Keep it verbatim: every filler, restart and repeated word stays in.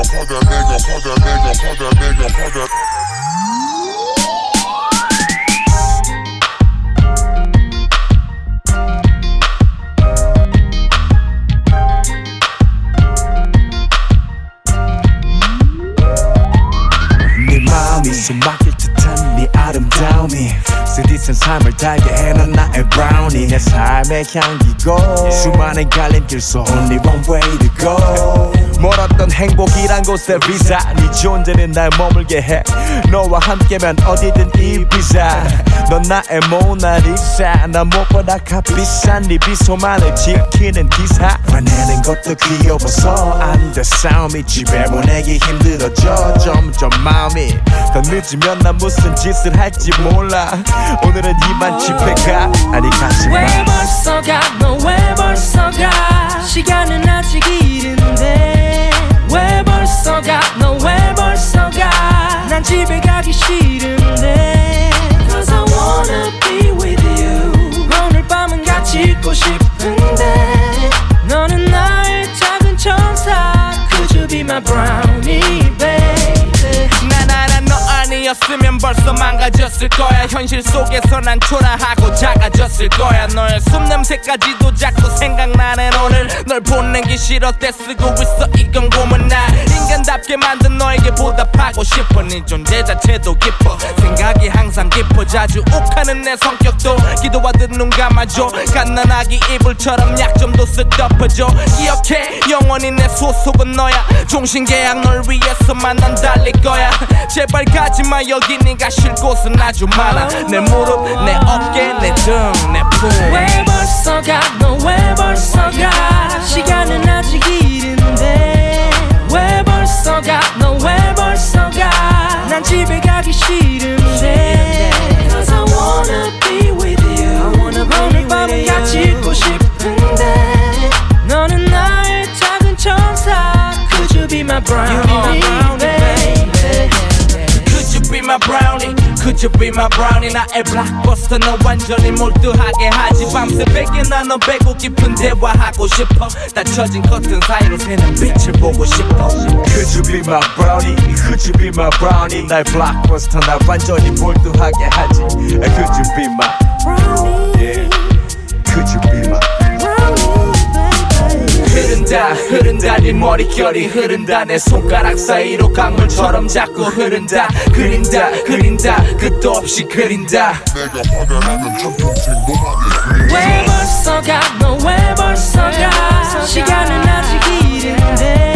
화가 내가 화가 내가 화가 내가 화가 네 마음이 숨막힐 듯한 네 아름다움이 쓰디쓴 삶을 달게 해놓은 나의 브라우니 내 삶의 향기고 수많은 갈림길 속 only one way to go 멀었던 행복이란 곳에 비자 네 존재는 날 머물게 해 너와 함께면 어디든 이비자 넌 나의 모나리자 난 무엇보다 값비싼 네 미소만을 지키는 기사 화내는 것도 귀여워서 안 돼 싸움이 집에 보내기 힘들어져 점점 마음이 더 늦으면 난 무슨 짓을 할지 몰라 오늘은 이만 집에 가 아니 가지마 왜 벌써 가 너 왜 벌써 가 시간은 아직 이른데 왜 벌써 가 너 왜 벌써 가 난 집에 가기 싫은데 Cause I wanna be with you 오늘 밤은 같이 있고 싶은데 너는 나의 작은 천사 Could you be my brownie baby 나나나 너 아니었으면 벌써 망가졌을 거야 현실 속에서 난 초라하고 작아졌을 거야 너의 숨냄새까지도 자꾸 생각나는 오늘 널 보내기 싫어 떼쓰고 있어 이건 고문 나 인간답게 만든 너에게 보답하고 싶어 네 존재 자체도 기뻐 생각이 항상 깊어 자주 욱하는 내 성격도 기도하듯 눈 감아줘 갓난아기 이불처럼 약점도 쓱 덮어줘 기억해 영원히 내 소속은 너야 종신계약 널 위해서만 난 달릴 거야 제발 가지마 여기 네가 쉴 곳은 아주 많아 내 무릎 내 어깨 내 등 내 품 왜 벌써 가 너 왜 벌써 가 시간은 아직 이른데 왜 벌써 가 너 왜 벌써 가난 집에 가기 싫은데 Cause I wanna be with you 오늘 밤은 같이 있고 싶은데 너는 나의 작은 천사 Could you be my brownie baby Could you be my brownie Could you be my brownie 나의 블록버스터 너 완전히 몰두하게 하지 밤새벽에 난 너 배고 깊은 대화하고 싶어 닫혀진 커튼 사이로 새는 빛을 보고 싶어 Could you be my brownie Could you be my brownie 날 블록버스터 날 완전히 몰두하게 하지 Could you be my brownie yeah. Could you be my 흐른다 흐른다 네 머릿결이 흐른다 내 손가락 사이로 강물처럼 자꾸 흐른다 그린다 그린다 끝도 없이 그린다 내가 화가 나면 전평생 너만을 왜 벌써 가 너 왜 벌써 가 시간은 아직 이른데